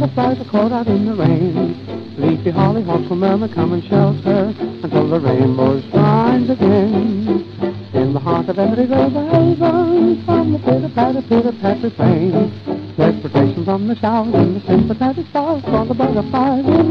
butterflies are caught out in the rain. Leafy hollyhocks will murmur, come and shelter until the rainbow shines again. In the heart of every river haven, from the pitter-patter refrain, there's protection from the showers and the sympathetic stars for the butterflies in